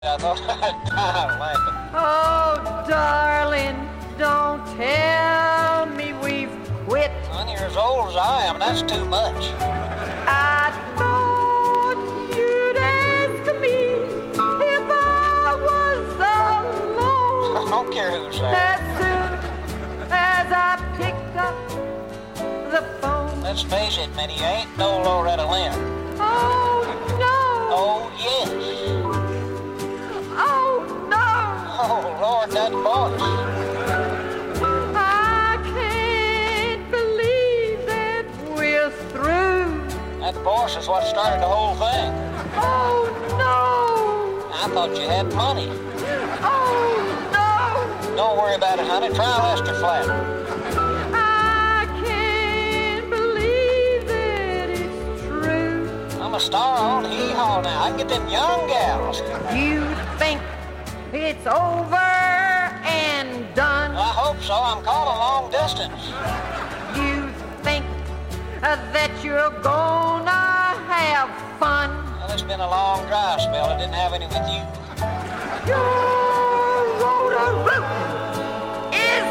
I thought I'd die laughing. Oh, darling, don't tell me we've quit. When you're as old as I am, that's too much. I thought you'd ask me if I was alone. I don't care who says. As soon as I picked up the phone. Let's face it, Minnie, you ain't no Loretta Lynn. Oh, no. Oh, yes. Oh, no. Oh, Lord, that voice. I can't believe that we're through. That voice is what started the whole thing. Oh, no. I thought you had money. Oh, no. Don't worry about it, honey. Try Lester Flatt. I can't believe that it's true. I'm a star on Hee-Haw now. I can get them young gals. You think it's over and done? I hope so. I'm calling long distance. You think that you're gonna have fun? Well, it's been a long dry spell. I didn't have any with you. Your road is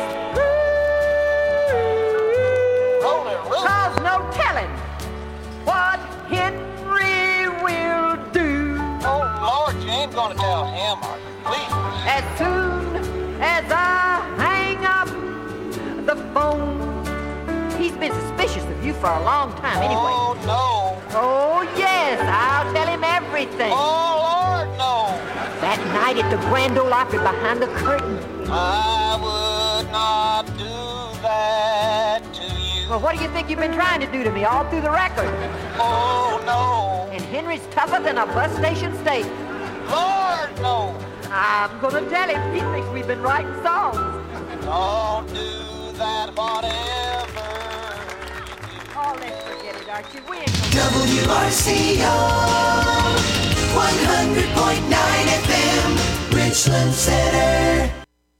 through. Roll-a-roo. Cause no telling what Henry will do. Oh, Lord, you ain't gonna tell him, are you? Please. As soon as I hang up the phone. He's been suspicious of you for a long time anyway. Oh, no. Oh, yes, I'll tell him everything. Oh, Lord, no. That night at the Grand Ole Opry behind the curtain. I would not do that to you. Well, what do you think you've been trying to do to me all through the record? Oh, no. And Henry's tougher than a bus station steak. Lord, no. I'm gonna tell him. He thinks we've been writing songs. Don't do that, whatever you do. Oh, let's forget it, Archie. We ain't gonna... WRCO 100.9 FM, Richland Center.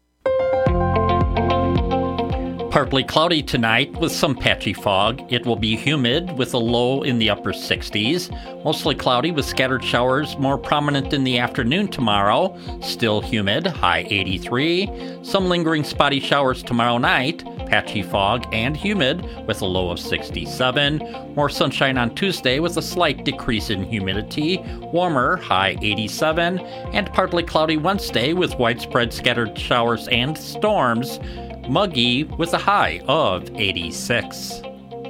Partly cloudy tonight with some patchy fog. It will be humid with a low in the upper 60s. Mostly cloudy with scattered showers more prominent in the afternoon tomorrow. Still humid, high 83. Some lingering spotty showers tomorrow night. Patchy fog and humid with a low of 67. More sunshine on Tuesday with a slight decrease in humidity. Warmer, high 87. And partly cloudy Wednesday with widespread scattered showers and storms. Muggy with a high of 86.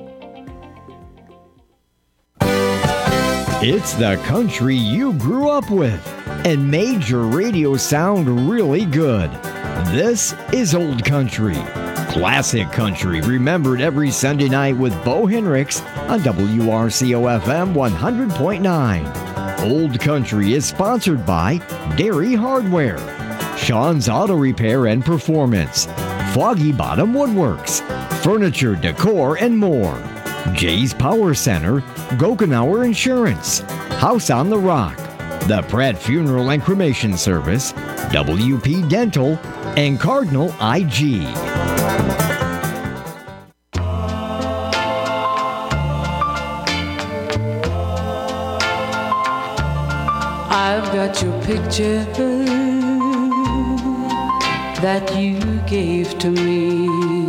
It's the country you grew up with and made your radio sound really good. This is Old Country. Classic country remembered every Sunday night with Bo Henricks on WRCO FM 100.9. Old Country is sponsored by Dairy Hardware, Sean's Auto Repair and Performance, Foggy Bottom Woodworks, Furniture, Decor, and more. Jay's Power Center, Gokenauer Insurance, House on the Rock, the Pratt Funeral and Cremation Service, WP Dental, and Cardinal IG. I've got your picture that you gave to me,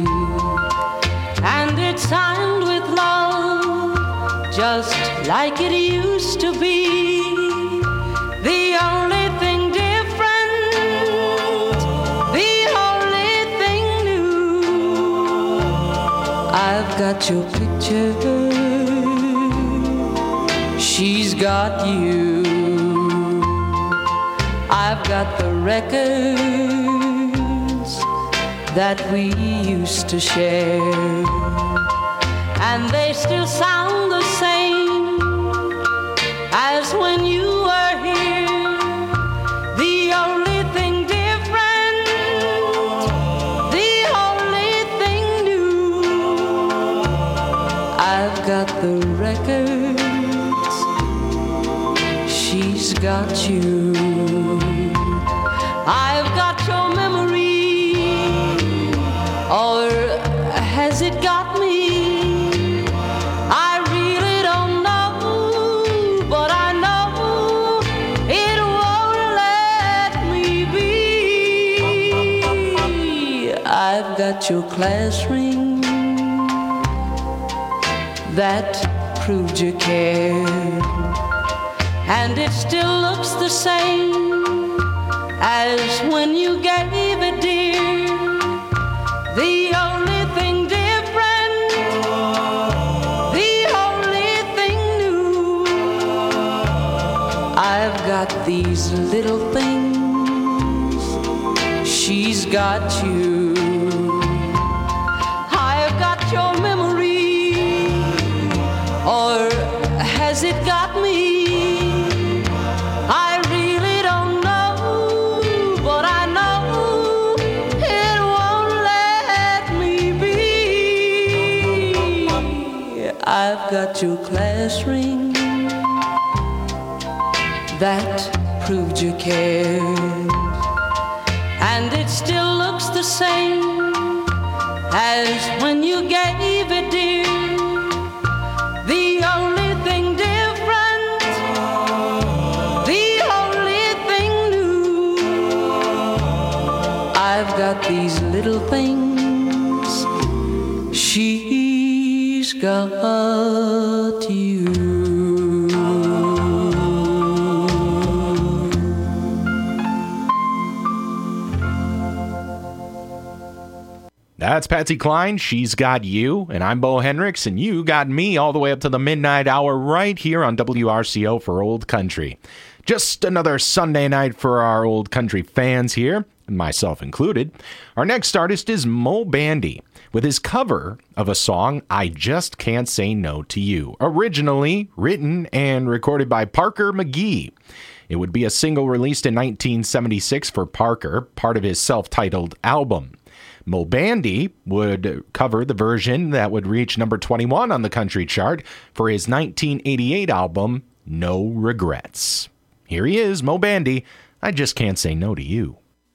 and it's signed with love, just like it used to be. The only thing different, the only thing new, I've got your picture, she's got you. I've got the records that we used to share, and they still sound the same as when you were here. The only thing different, the only thing new, I've got the records, she's got you. I've got your memory, or has it got me? I really don't know, but I know it won't got your class ring that proved you cared, and it still looks the same as when you gave it, dear. The only thing different, the only thing new, I've got these little things, she's got you. I've got your memory, or has it got me? I really don't know, but I know it won't let me be. I've got your class ring that proved you cared, and it still looks the same as when you gave it, dear. The only thing different, the only thing new, I've got these little things, she's got you. That's Patsy Cline, She's Got You, and I'm Bo Hendricks, and you got me all the way up to the midnight hour right here on WRCO for Old Country. Just another Sunday night for our old country fans here, myself included. Our next artist is Moe Bandy, with his cover of a song, I Just Can't Say No to You, originally written and recorded by Parker McGee. It would be a single released in 1976 for Parker, part of his self-titled album. Moe Bandy would cover the version that would reach number 21 on the country chart for his 1988 album, No Regrets. Here he is, Moe Bandy, I Just Can't Say No to You.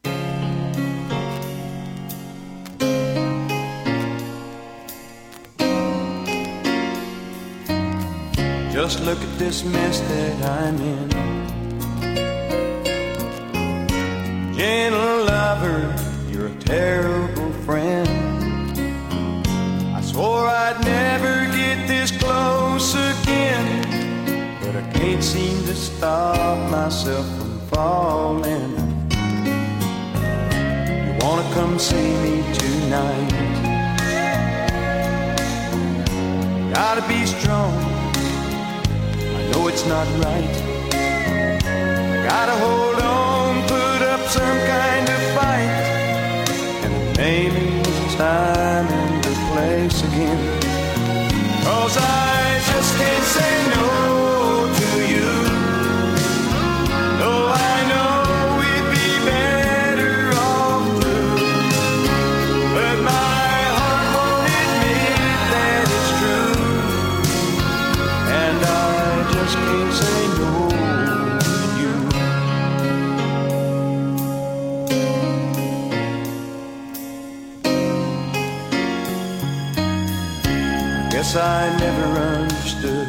Just look at this mess that I'm in. Gentle lover, you're a terrible friend. I swore I'd never get this close again, but I can't seem to stop myself from falling. You wanna come see me tonight? Gotta be strong, I know it's not right. Gotta hold on, put up some kind of fight, and maybe it's time and the place again. 'Cause I just can't say no to you. Though I know we'd be better off through, but my heart won't admit that it's true, and I just can't say no to you. Guess I never understood.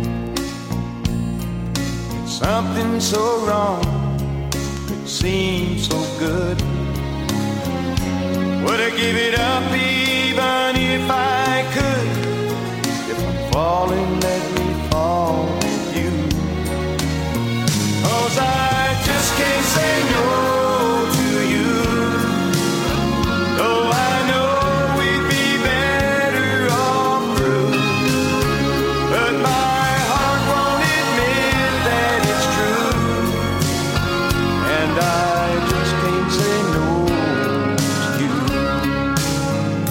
Something so wrong could seem so good. Would I give it up even if I could? If I'm falling, let me fall with you. 'Cause I just can't say no to you. Though I know we'd be better off through, but my heart won't admit that it's true, and I just can't say no to you.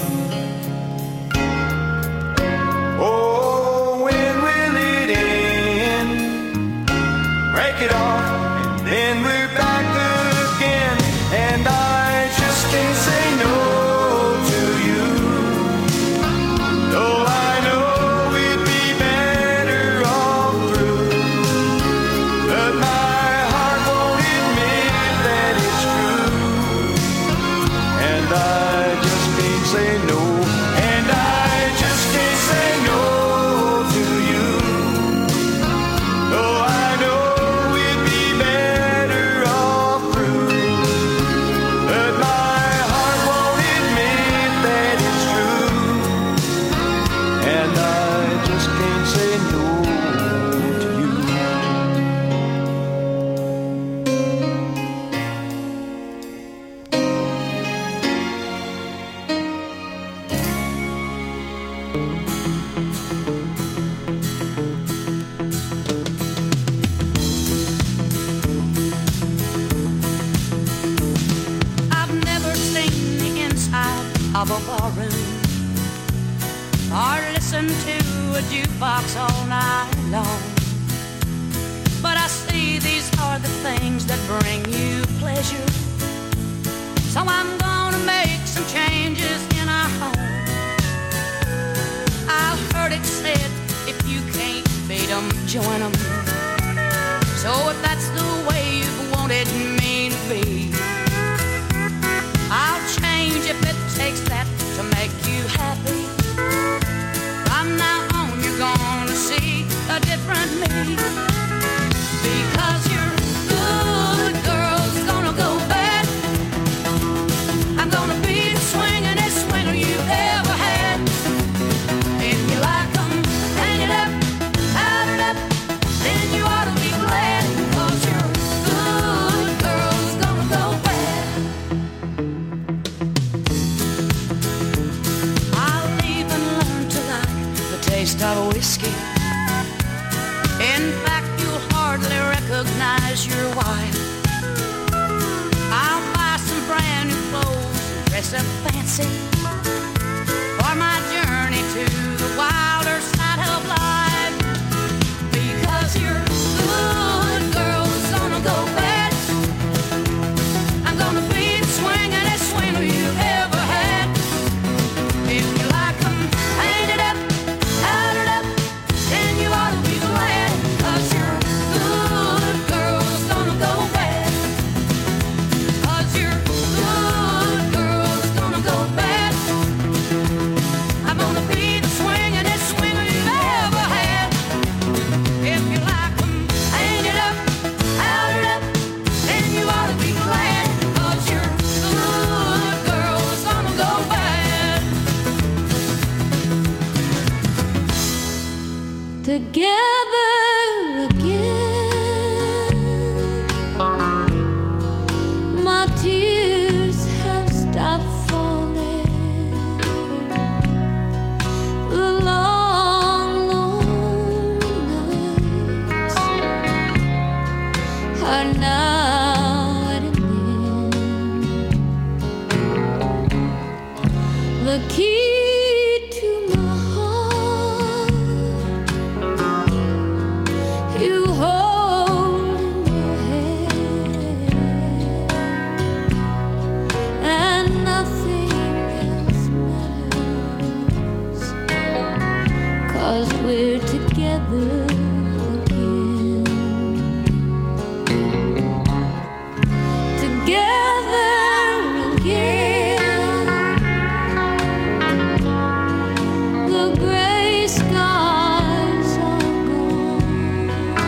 of a barroom, or listen to a jukebox all night long. But I see these are the things that bring you pleasure, so I'm gonna make some changes in our home. I've heard it said, if you can't beat 'em, join 'em. So if that's the way you've wanted me to be, I'll change if it takes that to make you happy. From now on you're gonna see a different me, because your good girl's gonna go bad. I'm gonna be the swingin'est swinger you ever had. If you like 'em, hang it up, powder it up, then you ought to be glad, 'cause your good girl's gonna go bad. I'll even learn to like the taste of whiskey. In fact, you'll hardly recognize your wife. I'll buy some brand new clothes and dress up fancy for my journey to the wilder side of life, because your good girl's gonna go bad. I'm gonna be the swingin'est swinger you ever had. If you like 'em, hang it up, powder it up, then you ought to be glad, 'cause your good girl's gonna go bad. 'Cause your good girl's gonna go bad. I'm gonna be the swingin'est swinger you ever had. If you like 'em, hang it up, powder it up, then you ought to be glad, 'cause your good girl's gonna go bad. Together again, my tears have stopped falling. The long, long nights are now at an end. The key to my heart you hold in your hand, and nothing else matters, 'cause we're together again. Together again. The gray skies are gone.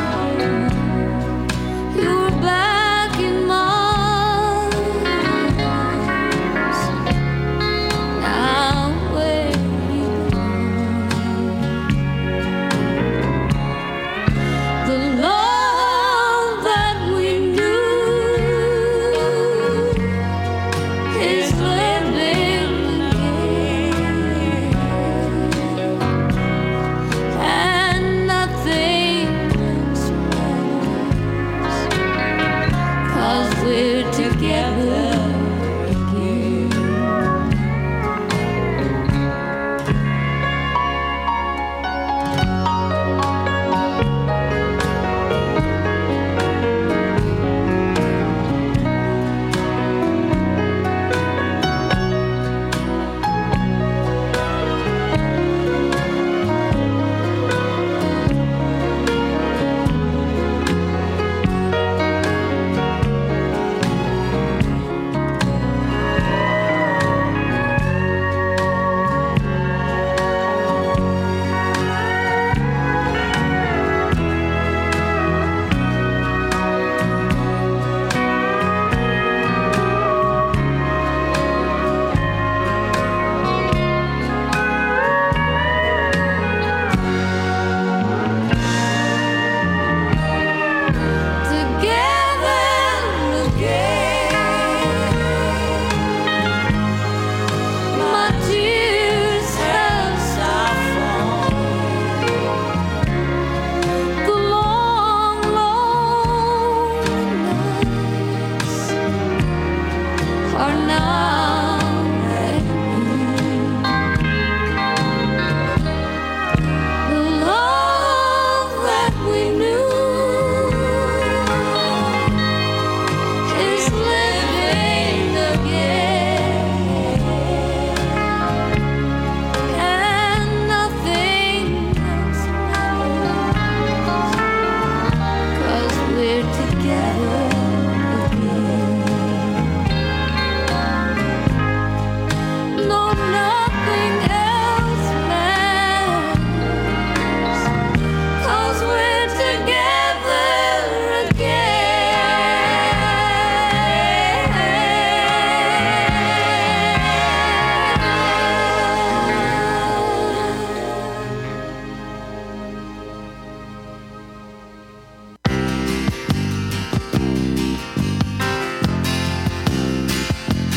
You're back in my arms. Now where you belong. The love that we knew is living again, and nothing else matters, 'cause we're together again.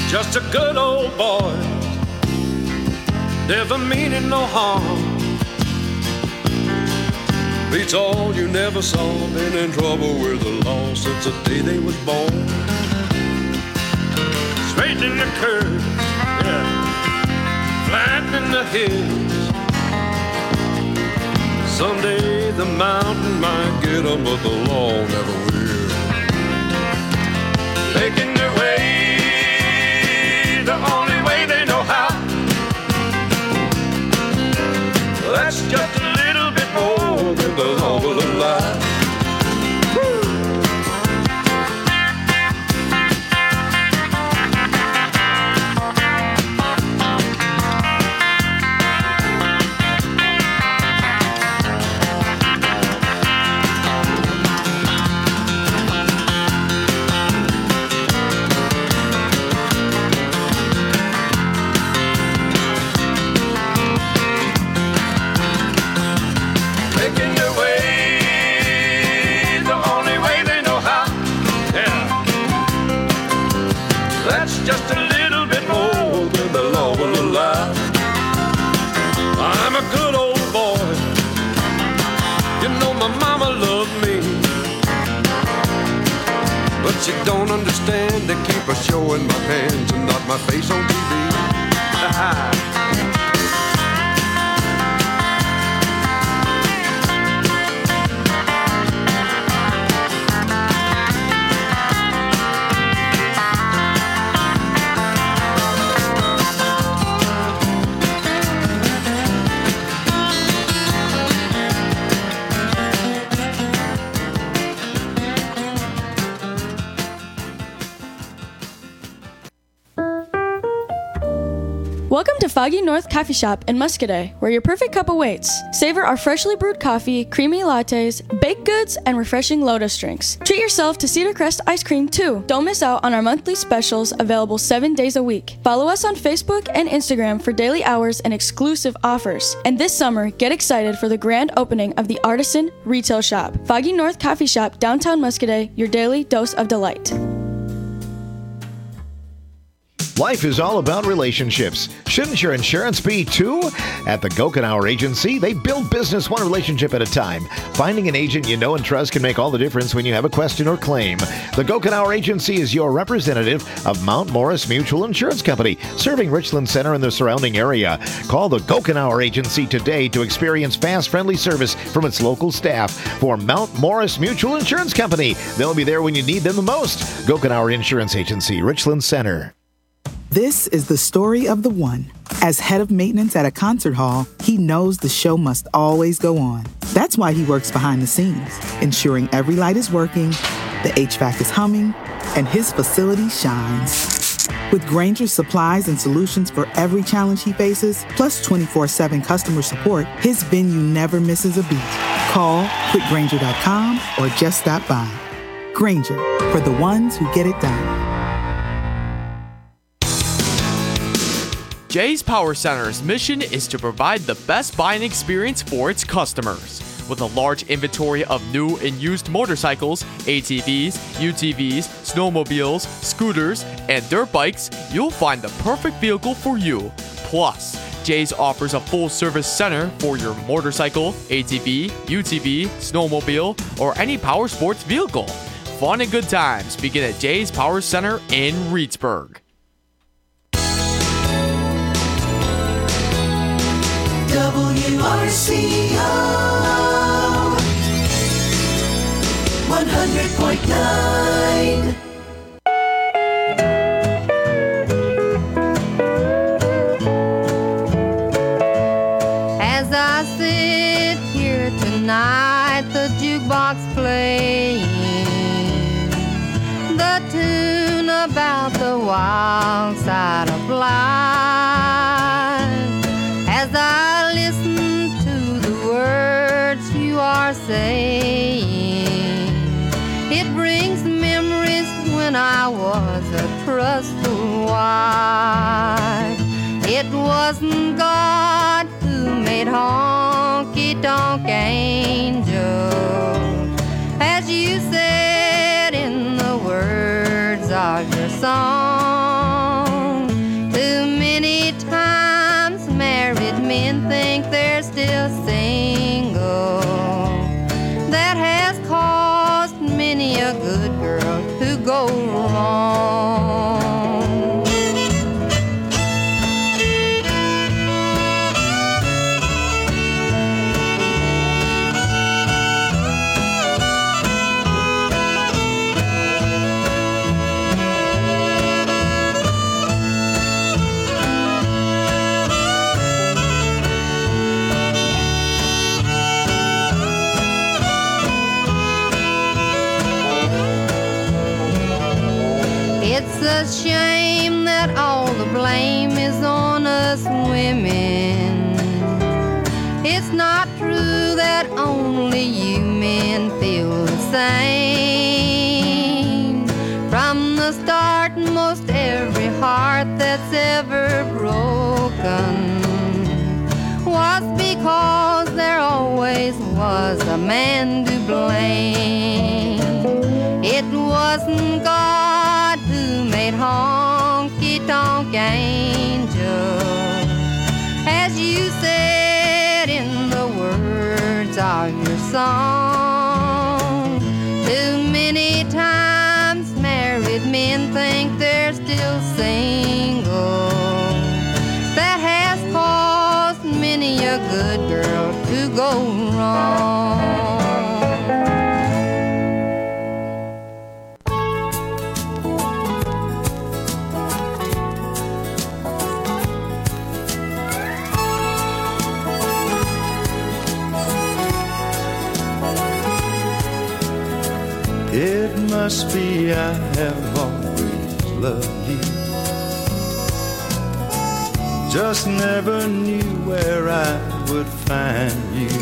just a good old boy, never meaning no harm. Beats all you never saw, been in trouble with the law since the day they was born. Straightening the curves, yeah, flattening the hills. Someday the mountain might get 'em, but the law never will. Making their way the only way they know how. That's just a little bit more than the law will allow. Just a little bit more than the law will allow. I'm a good old boy. You know my mama loved me, but she don't understand. They keep her showing my hands and not my face on TV. Welcome to Foggy North Coffee Shop in Muscadet, where your perfect cup awaits. Savor our freshly brewed coffee, creamy lattes, baked goods, and refreshing Lotus drinks. Treat yourself to Cedar Crest ice cream, too. Don't miss out on our monthly specials available 7 days a week. Follow us on Facebook and Instagram for daily hours and exclusive offers. And this summer, get excited for the grand opening of the Artisan Retail Shop. Foggy North Coffee Shop, downtown Muscadet, your daily dose of delight. Life is all about relationships. Shouldn't your insurance be too? At the Gokenauer Agency, they build business one relationship at a time. Finding an agent you know and trust can make all the difference when you have a question or claim. The Gokenauer Agency is your representative of Mount Morris Mutual Insurance Company, serving Richland Center and the surrounding area. Call the Gokenauer Agency today to experience fast, friendly service from its local staff. For Mount Morris Mutual Insurance Company, they'll be there when you need them the most. Gokenauer Insurance Agency, Richland Center. This is the story of the one. As head of maintenance at a concert hall, he knows the show must always go on. That's why he works behind the scenes, ensuring every light is working, the HVAC is humming, and his facility shines. With Grainger's supplies and solutions for every challenge he faces, plus 24/7 customer support, his venue never misses a beat. Call quickgrainger.com or just stop by. Grainger, for the ones who get it done. Jay's Power Center's mission is to provide the best buying experience for its customers. With a large inventory of new and used motorcycles, ATVs, UTVs, snowmobiles, scooters, and dirt bikes, you'll find the perfect vehicle for you. Plus, Jay's offers a full-service center for your motorcycle, ATV, UTV, snowmobile, or any power sports vehicle. Fun and good times begin at Jay's Power Center in Reedsburg. WRCO 100.9. As I sit here tonight, the jukebox playing the tune about the wild side of life. As I listen to the words you are saying, it brings memories when I was a trustful wife. It wasn't God who made honky-tonk angels, as you said in the words of your song. men think they're still single. That has caused many a good girl to go wrong. It's a shame that all the blame is on us women. It's not true that only you men feel the same. From the start, most every heart that's ever broken was because there always was a man to blame. It wasn't God who made honky-tonk angels, as you said in the words of your song. Too many times married men think they're still single. That has caused many a good girl to go wrong. It must be I have always loved you. Just never knew where I would find you.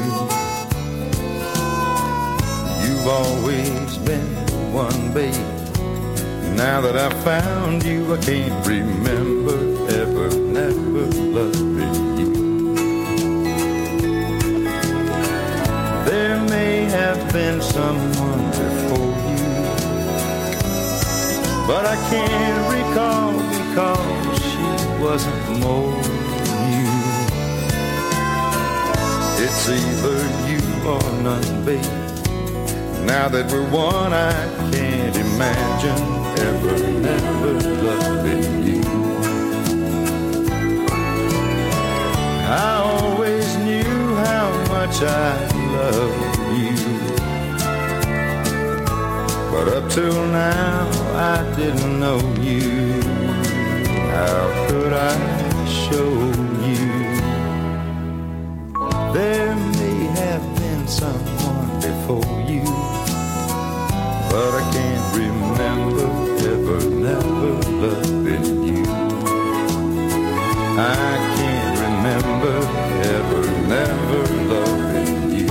You've always been the one, babe. Now that I found you, I can't remember ever, never loving you. There may have been someone before you, but I can't recall because she wasn't more than you. It's either you or none, babe. Now that we're one, I can't imagine ever, never loving you. I always knew how much I loved you, but up till now I didn't know you. How could I show you? There may have been someone before you, but I can't remember ever, never loving you. I can't remember ever, never loving you.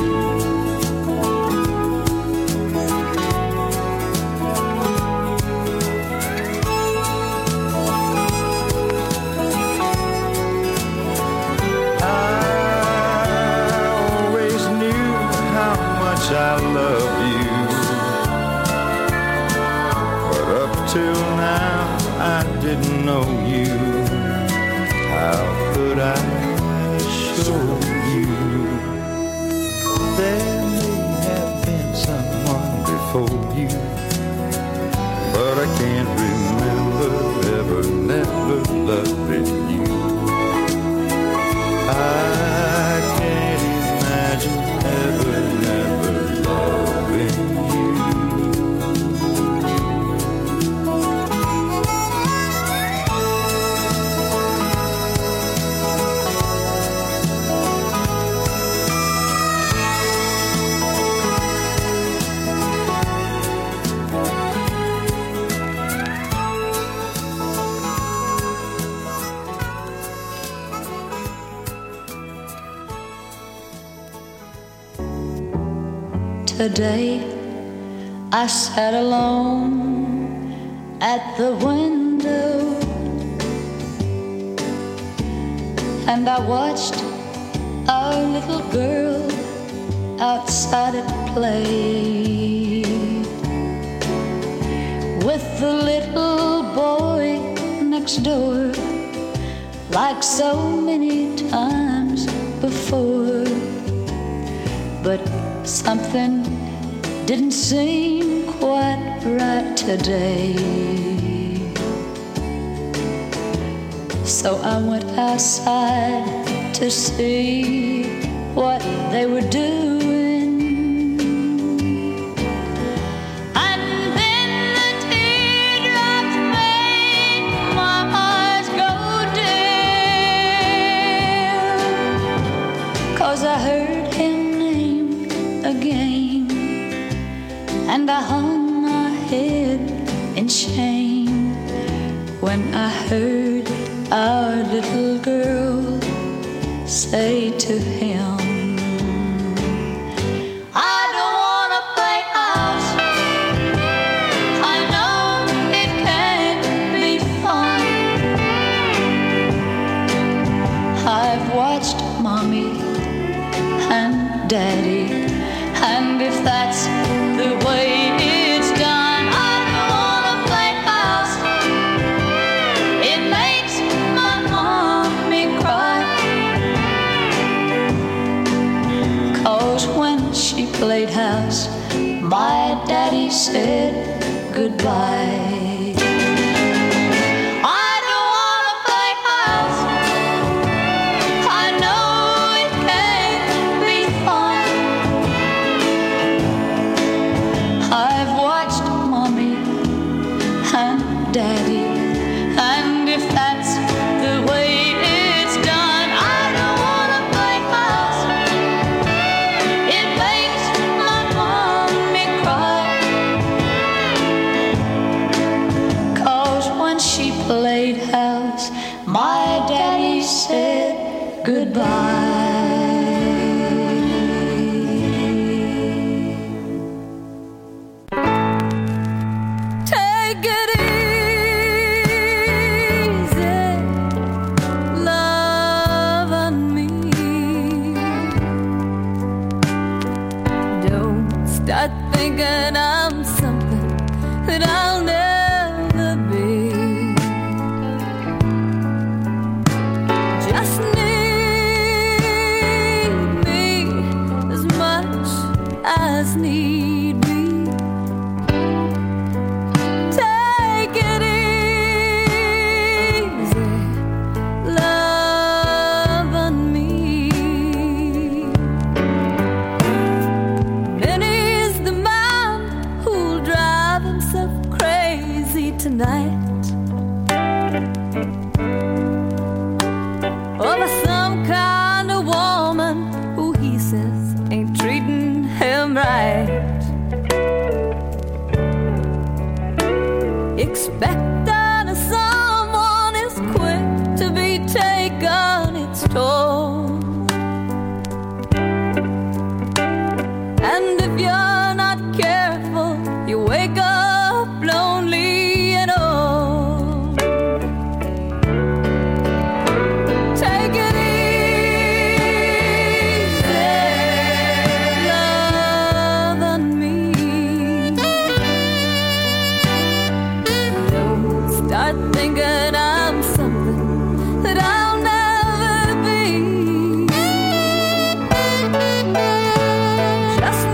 I love you, but up till now I didn't know you. How could I show you? There may have been someone before you, but I can't remember ever, never loving you. I can't imagine ever, never loving you. Today I sat alone at the window and I watched our little girl outside at play with the little boy next door. Like so many times before, but something didn't seem quite right today. So I went outside to see what they were doing. I heard him named again, and I hung my head in shame when I heard our little girl say to him, I don't want to play house. I know it can't be fun. I've watched Mommy and Daddy, and if that's the way it's done, I don't wanna play house. It makes my mommy cry, 'cause when she played house, my daddy said goodbye. Daddy, and if that's the way it's done, I don't wanna play house. It makes my mommy cry, 'cause when she played house, my daddy said goodbye. Thinking I'm something that I'll never be. Just need me as much as need me. Take it easy, love on me. Tonight, over some kind of woman who he says ain't treating him right. Expecting someone is quick to be taken its toll, and if you're not careful, you wake up lonely. Thinking I'm something that I'll never be. Just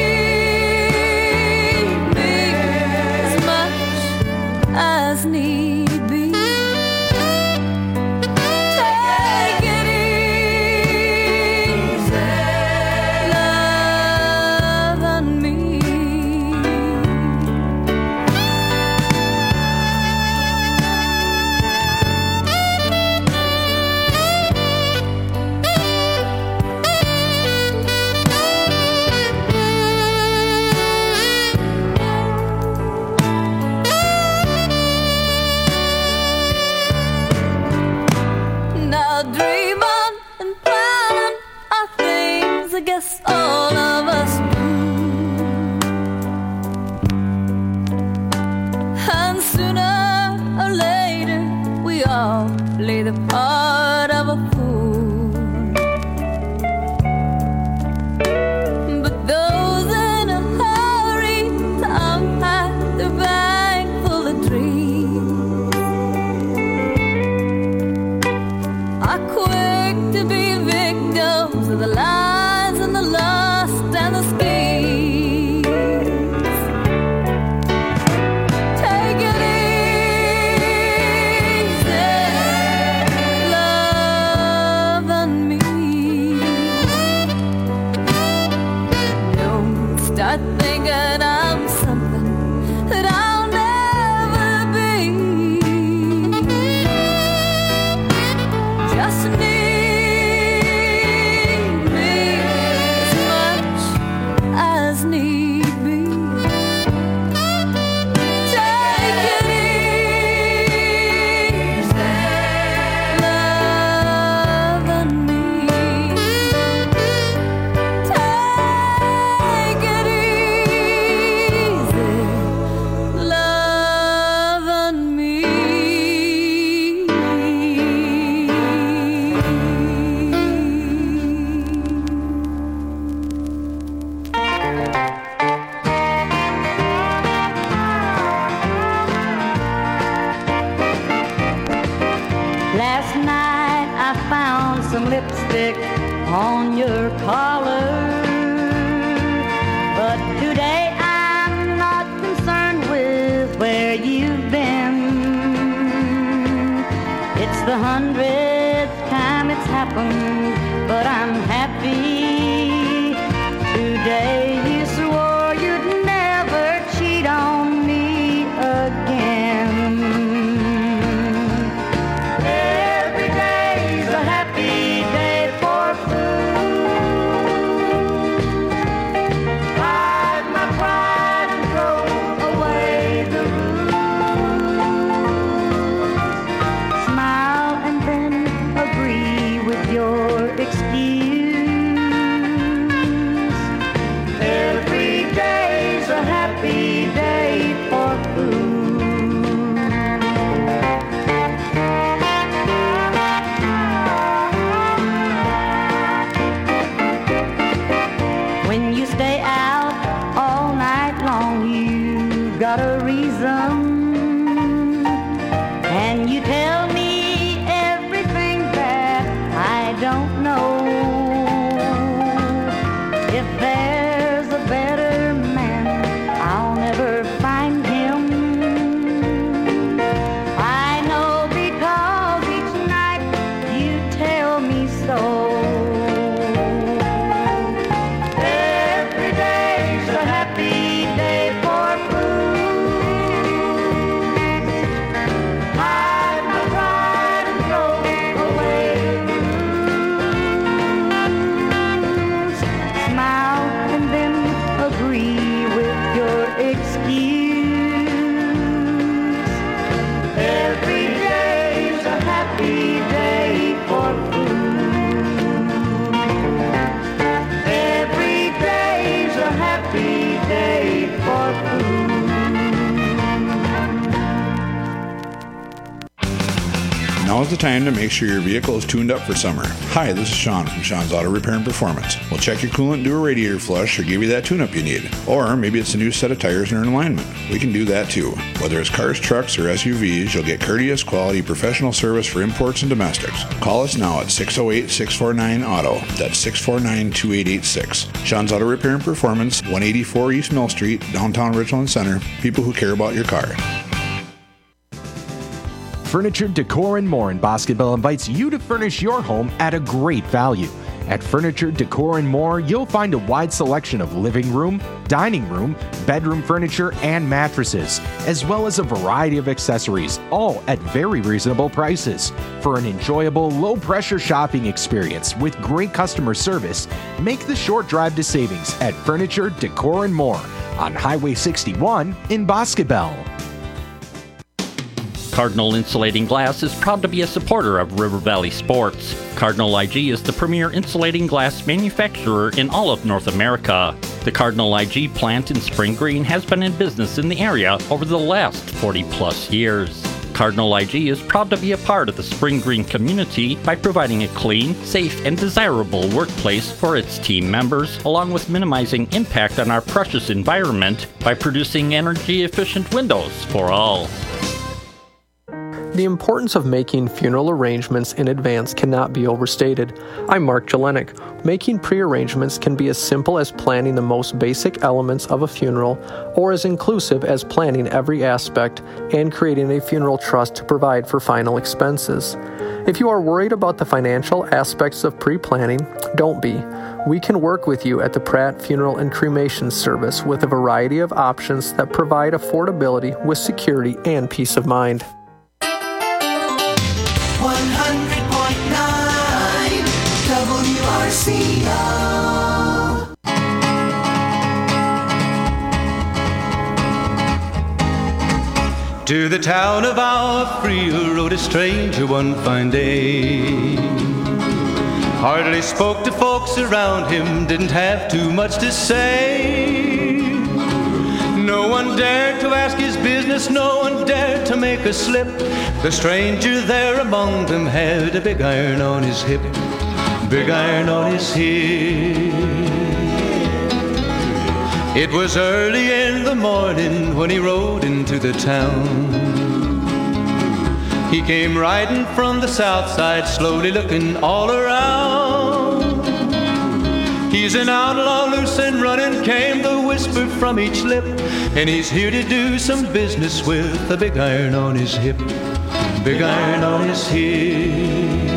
need me as much as need be. Take it easy, love on me. lipstick on your collar. But today I'm not concerned with where you've been. It's the 100th time it's happened, but I'm happy. Today you swore you'd never cheat on me again. Every day's a happy day for food. Hide my pride and throw away the rules. Smile and then agree with your excuse. Every day's a happy day for food. When you stay out all night long, you've got a reason, and you tell me everything that I don't know. If there's a better man, I'll never find him. I know because each night you tell me so. Every day's a happy day for food. Hide my pride and throw away the rules. Smile and then agree with your excuse. Every day's a happy day for food. Every day's a happy day for food. Now is the time to make sure your vehicle is tuned up for summer. Hi, this is Sean from Sean's Auto Repair and Performance. We'll check your coolant, do a radiator flush, or give you that tune-up you need. Or maybe it's a new set of tires and an alignment. We can do that too. Whether it's cars, trucks, or SUVs, you'll get courteous, quality, professional service for imports and domestics. Call us now at 608-649-AUTO. That's 649-2886. Sean's Auto Repair and Performance, 184 East Mill Street, downtown Richland Center. People who care about your car. Furniture, Decor, and More in Basketball invites you to furnish your home at a great value. At Furniture, Decor, and More, you'll find a wide selection of living room, dining room, bedroom furniture, and mattresses, as well as a variety of accessories, all at very reasonable prices. For an enjoyable, low-pressure shopping experience with great customer service, make the short drive to savings at Furniture, Decor, and More on Highway 61 in Basketball. Cardinal Insulating Glass is proud to be a supporter of River Valley Sports. Cardinal IG is the premier insulating glass manufacturer in all of North America. The Cardinal IG plant in Spring Green has been in business in the area over the last 40-plus years. Cardinal IG is proud to be a part of the Spring Green community by providing a clean, safe, and desirable workplace for its team members, along with minimizing impact on our precious environment by producing energy-efficient windows for all. The importance of making funeral arrangements in advance cannot be overstated. I'm Mark Jelenik. Making pre-arrangements can be as simple as planning the most basic elements of a funeral, or as inclusive as planning every aspect and creating a funeral trust to provide for final expenses. If you are worried about the financial aspects of pre-planning, don't be. We can work with you at the Pratt Funeral and Cremation Service with a variety of options that provide affordability with security and peace of mind. 100.9 WRCO. To the town of our Frio rode a stranger one fine day. Hardly spoke to folks around him, didn't have too much to say. No one dared to ask his business, no one dared to make a slip. The stranger there among them had a big iron on his hip, big iron on his hip. It was early in the morning when he rode into the town. He came riding from the south side, slowly looking all around. He's an outlaw, loose and running, came the whisper from each lip. And he's here to do some business with a big iron on his hip. Big iron on his hip.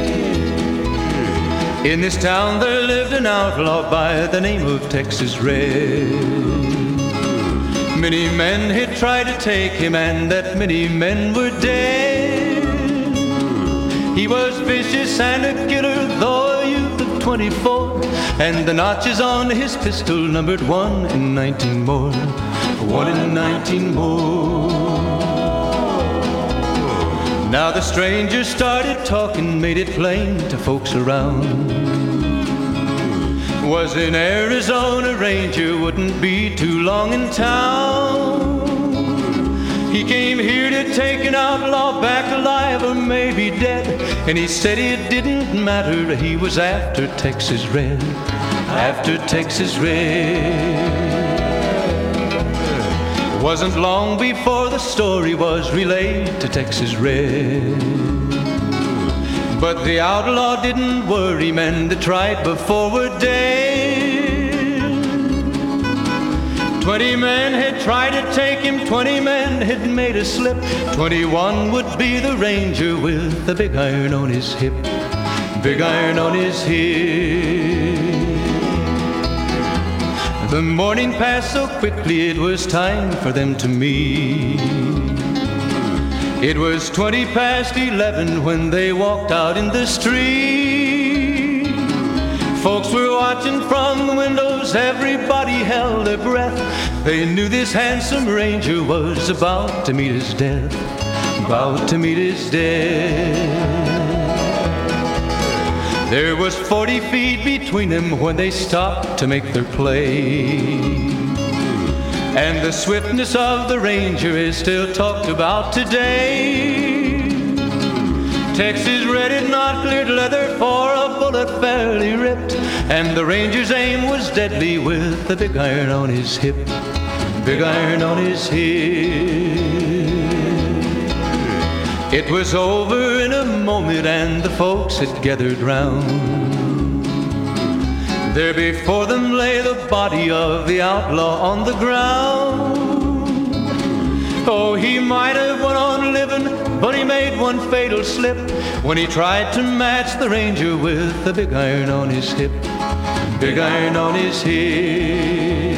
In this town there lived an outlaw by the name of Texas Red. Many men had tried to take him, and that many men were dead. He was vicious and a killer, though a youth of 24, and the notches on his pistol numbered 1 in 19 more. 1 in 19 more. Now the stranger started talking, made it plain to folks around. Was an Arizona Ranger, wouldn't be too long in town. He came here to take an outlaw back alive or maybe dead. And he said it didn't matter, he was after Texas Red. After Texas Red. Wasn't long before the story was relayed to Texas Red. But the outlaw didn't worry, men that tried before were dead. 20 men had tried to take him, 20 men had made a slip. 21 would be the Ranger with the big iron on his hip. Big iron on his hip. The morning passed so quickly, it was time for them to meet. It was 20 past 11 when they walked out in the street. Folks were watching from the windows, everybody held their breath. They knew this handsome Ranger was about to meet his death. About to meet his death. There was 40 feet between them when they stopped to make their play. And the swiftness of the Ranger is still talked about today. Texas Red had not cleared leather for a bullet fairly ripped. And the Ranger's aim was deadly with the big iron on his hip. Big iron on his hip. It was over in a moment and the folks had gathered round. There before them lay the body of the outlaw on the ground. Oh, he might have went on living, but he made one fatal slip when he tried to match the Ranger with the big iron on his hip. Big iron on his hip.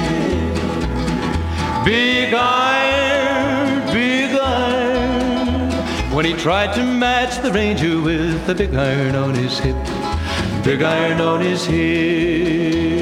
Big iron, big iron. When he tried to match the Ranger with the big iron on his hip. Big iron on his hip.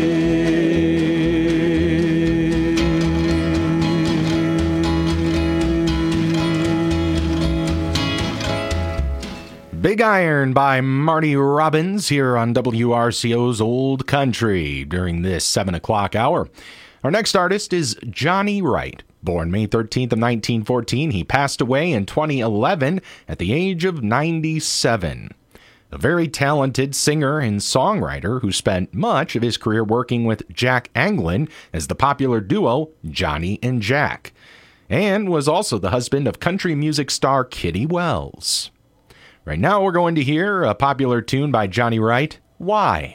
Big Iron by Marty Robbins here on WRCO's Old Country during this 7 o'clock hour. Our next artist is Johnny Wright. Born May 13th of 1914, he passed away in 2011 at the age of 97. A very talented singer and songwriter who spent much of his career working with Jack Anglin as the popular duo Johnny and Jack, and was also the husband of country music star Kitty Wells. Right now we're going to hear a popular tune by Johnny Wright, Why?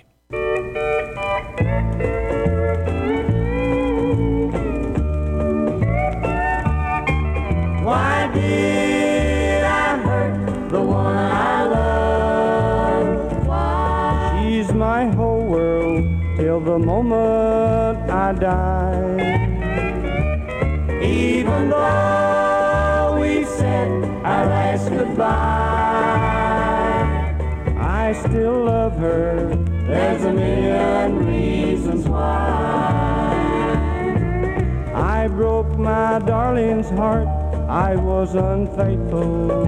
Why did I hurt the one I love? Why? She's my whole world till the moment I die. Even though we said our last goodbye, I still love her. There's a million reasons why. I broke my darling's heart. I was unfaithful.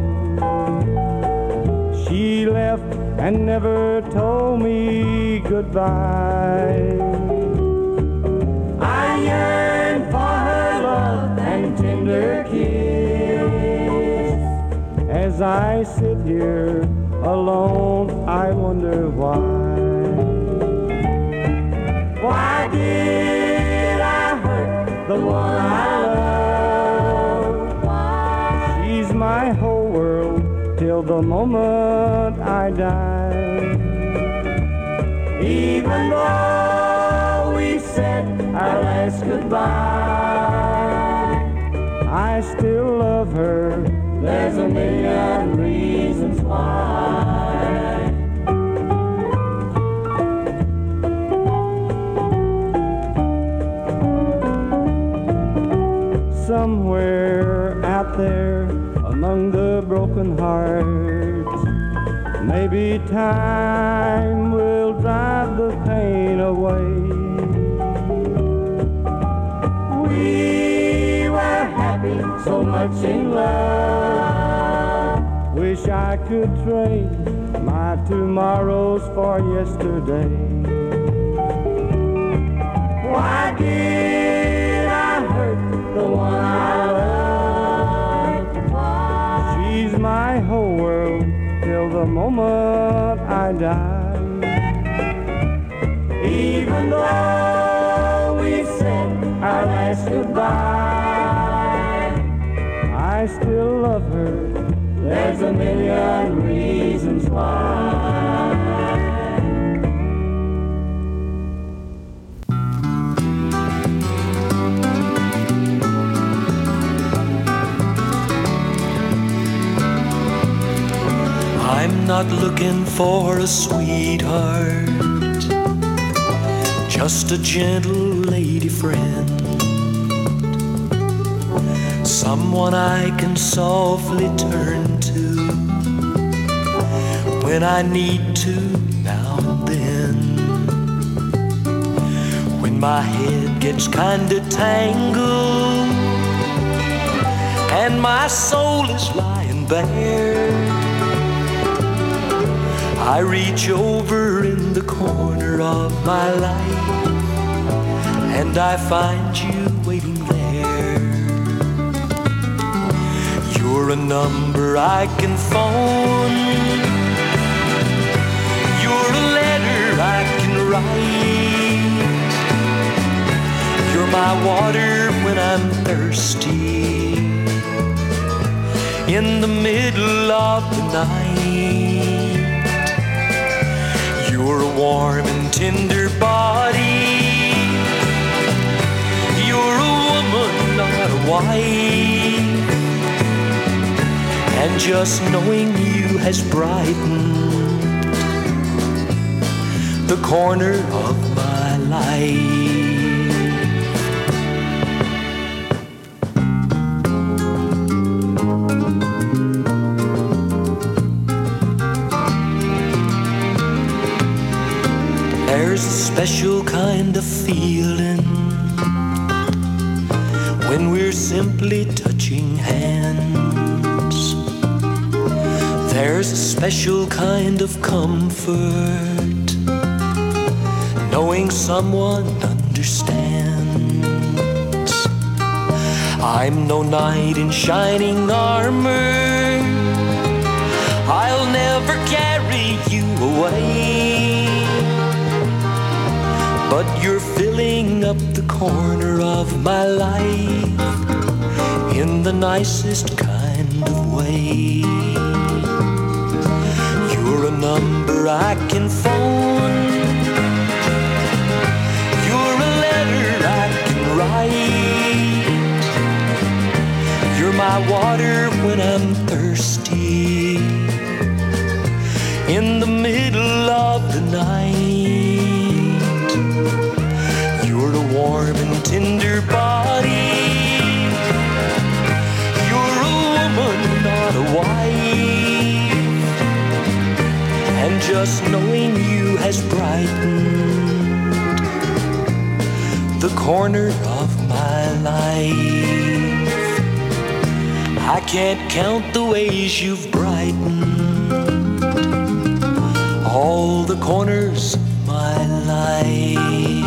She left and never told me goodbye. I yearn for her love and tender kiss. As I sit here alone, I wonder why. Why did I hurt the one I love? My whole world till the moment I die. Even though we said our last goodbye, I still love her. There's a million reasons why. Somewhere out there among the broken hearts, maybe time will drive the pain away. We were happy, so much in love. Wish I could trade my tomorrows for yesterday. Why did I hurt the one I love? She's my whole world till the moment I die. Even though we said our last goodbye, I still love her. There's a million reasons why. I'm not looking for a sweetheart, just a gentle lady friend, someone I can softly turn to when I need to now and then. When my head gets kinda tangled and my soul is lying bare, I reach over in the corner of my life and I find you waiting there. You're a number I can phone, you're a letter I can write, you're my water when I'm thirsty in the middle of the night. You're a warm and tender body, you're a woman, not a wife, and just knowing you has brightened the corner of my life. There's a special kind of feeling when we're simply touching hands. There's a special kind of comfort knowing someone understands. I'm no knight in shining armor, I'll never carry you away, but you're filling up the corner of my life in the nicest kind of way. You're a number I can phone, you're a letter I can write, you're my water when I'm thirsty in the middle of the night. You're a warm and tender body, you're a woman, not a wife, and just knowing you has brightened the corner of my life. I can't count the ways you've brightened all the corners of my life.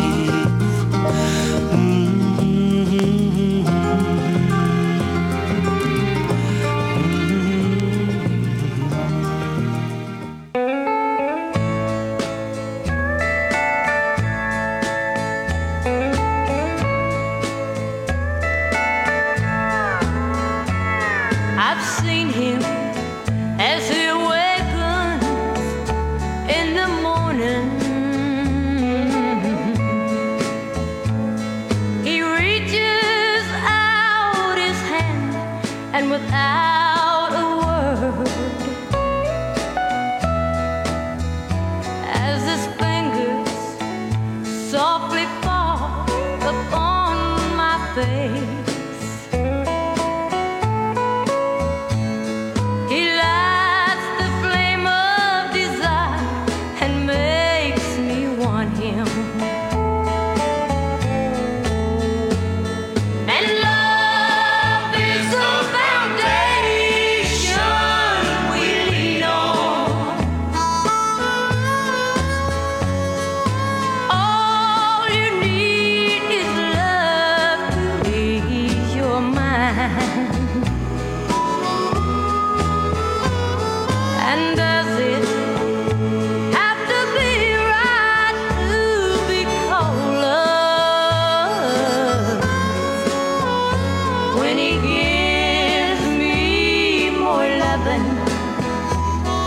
I've seen him as he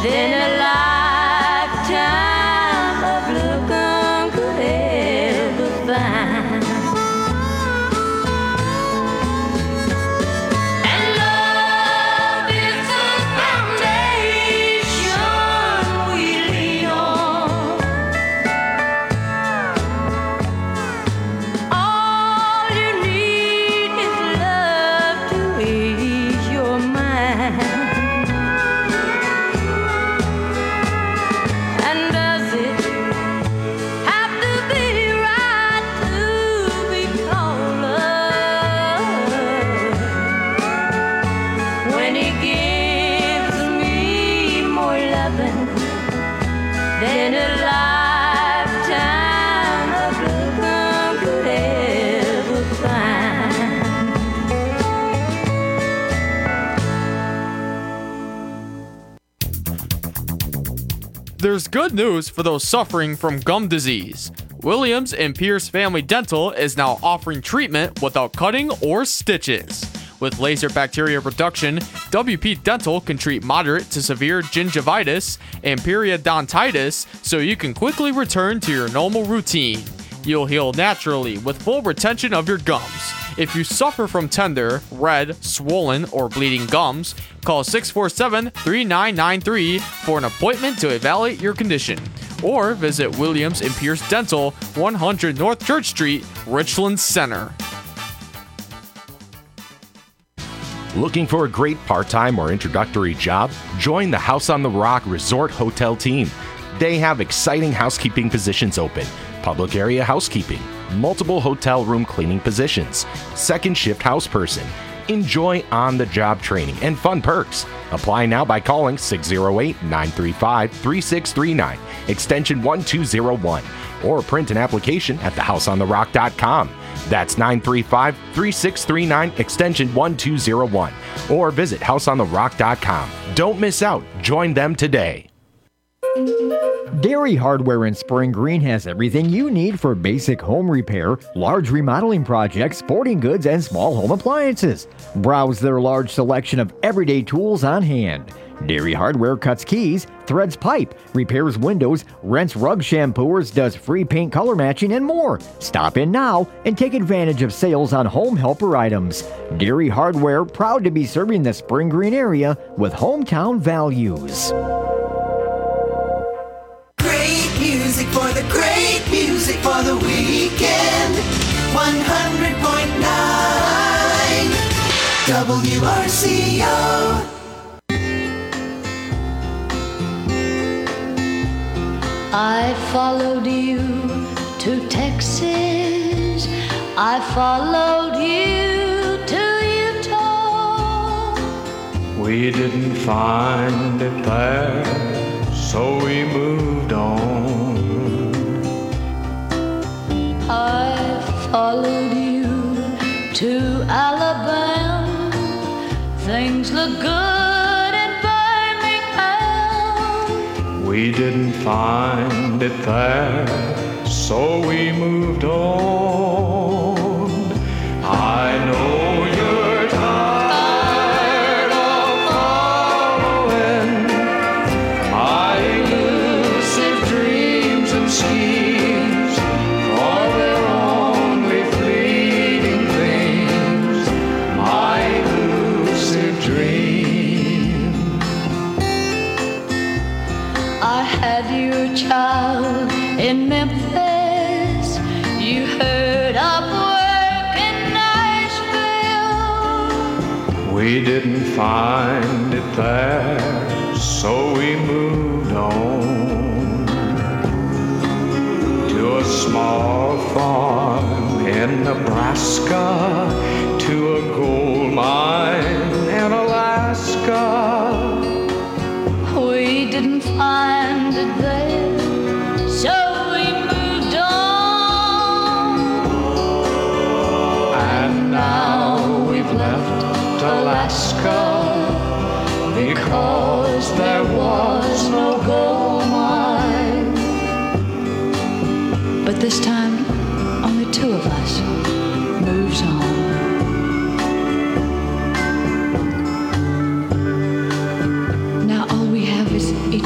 than a lifetime of looking could ever find. And love is the foundation we lean on. All you need is love to ease your mind. And does it have to be right to be called love? When he gives me more loving than a lifetime of love could ever find. There's good news for those suffering from gum disease. Williams and Pierce Family Dental is now offering treatment without cutting or stitches. With laser bacteria reduction, WP Dental can treat moderate to severe gingivitis and periodontitis so you can quickly return to your normal routine. You'll heal naturally with full retention of your gums. If you suffer from tender, red, swollen, or bleeding gums, call 647-3993 for an appointment to evaluate your condition. Or visit Williams and Pierce Dental, 100 North Church Street, Richland Center. Looking for a great part-time or introductory job? Join the House on the Rock Resort Hotel team. They have exciting housekeeping positions open, public area housekeeping, multiple hotel room cleaning positions, second shift house person. Enjoy on-the-job training and fun perks. Apply now by calling 608-935-3639, extension 1201, or print an application at thehouseontherock.com. That's 935-3639, extension 1201, or visit houseontherock.com. Don't miss out. Join them today. Dairy Hardware in Spring Green has everything you need for basic home repair, large remodeling projects, sporting goods, and small home appliances. Browse their large selection of everyday tools on hand. Dairy Hardware cuts keys, threads pipe, repairs windows, rents rug shampooers, does free paint color matching, and more. Stop in now and take advantage of sales on home helper items. Dairy Hardware, proud to be serving the Spring Green area with hometown values. Music for the great music for the weekend. 100.9 WRCO. I followed you to Texas. I followed you to Utah. We didn't find it there, so we moved on. I followed you to Alabama. Things look good in Birmingham. We didn't find it there, so we moved on. I know you're tired of following my elusive dreams and schemes, for they're only fleeting things, my elusive dream. I had your child in Memphis. You heard of work in Nashville. We didn't find it there, so we moved on to a small farm in Nebraska, to a gold mine in Alaska. We didn't find it there, so we moved on. And now we've left Alaska because there was no gold mine. But this time, only two of us moves on. Now all we have is each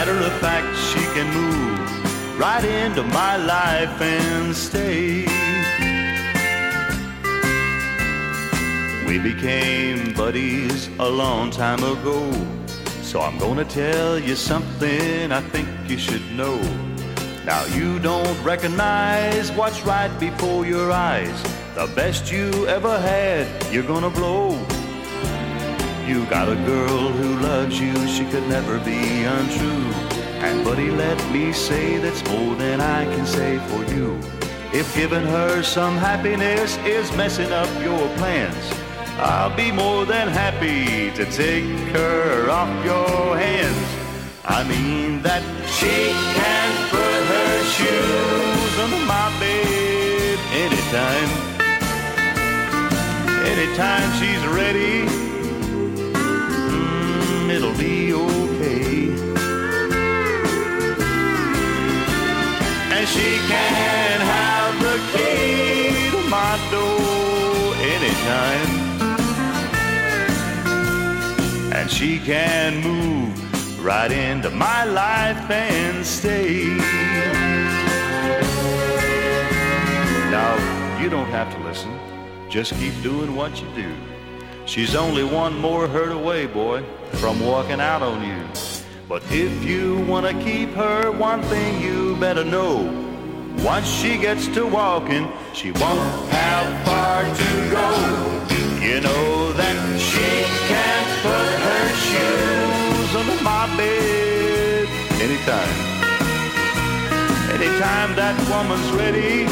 Matter of fact, she can move right into my life and stay. We became buddies a long time ago, so I'm gonna tell you something I think you should know. Now you don't recognize what's right before your eyes. The best you ever had, you're gonna blow. You got a girl who loves you, she could never be untrue. And buddy, let me say that's more than I can say for you. If giving her some happiness is messing up your plans, I'll be more than happy to take her off your hands. I mean that she can put her shoes under my bed anytime. Anytime she's ready, it'll be okay. And she can have the key to my door anytime. And she can move right into my life and stay. Now, you don't have to listen. Just keep doing what you do. She's only one more hurt away, boy, from walking out on you. But if you want to keep her, one thing you better know. Once she gets to walking, she won't have far to go. You know that she can put her shoes under my bed anytime. Anytime that woman's ready,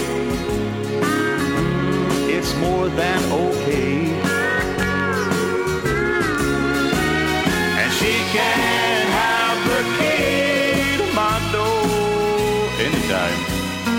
it's more than okay. And she can have the key to my door anytime.